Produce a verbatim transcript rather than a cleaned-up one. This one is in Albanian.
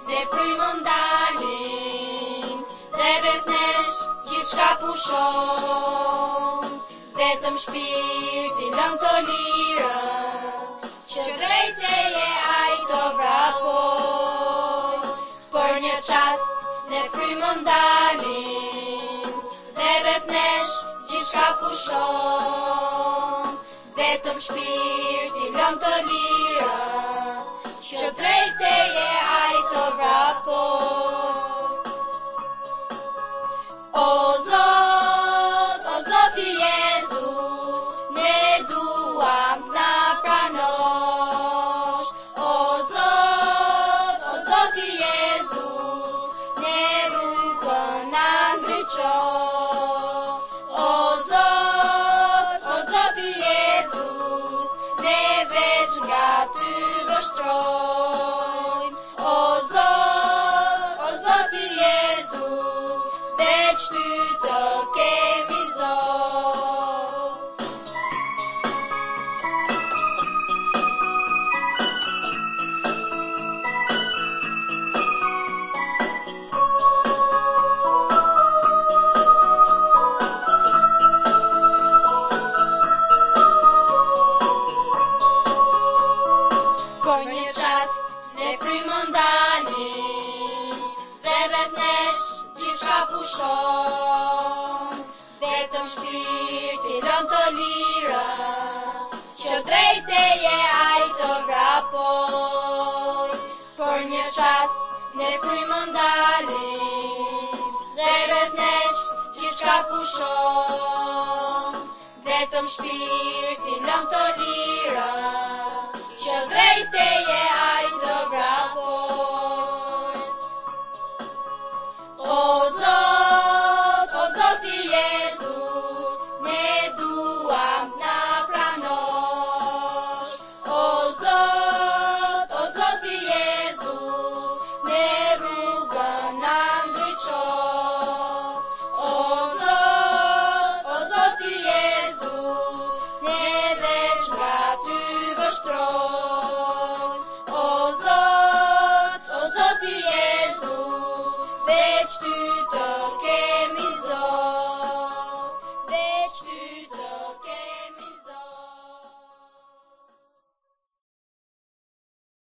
ne frymë ndalin, dhe rreth nesh gjithçka pushon, vetëm shpirti lëm të lirën, që drejt teje ai të vrapoj. Për një çast ne frymë ndalin, dhe rreth nesh gjithçka pushon, vetëm shpirti lëm të lirën, që drejt teje ai të vrapoj. O Zot, o Zoti Jezus, ne duam t'na pranosh. O Zot, o Zoti Jezus, ne rrugën na ndriço. O Zot, o Zoti Jezus, ne veç nga ty vështrojmë. O Zot, o Zoti Jezus, veç ty të kemi Zot. Për një çast ne frymë ndalin, dhe rreth nesh gjithçka pushon, vetëm shpirti lëm të lirën, që drejt teje ai të vrapoj. Për një çast ne frymë ndalin, dhe rreth nesh gjithçka pushon, vetëm shpirti lëm të lirën, që drejt teje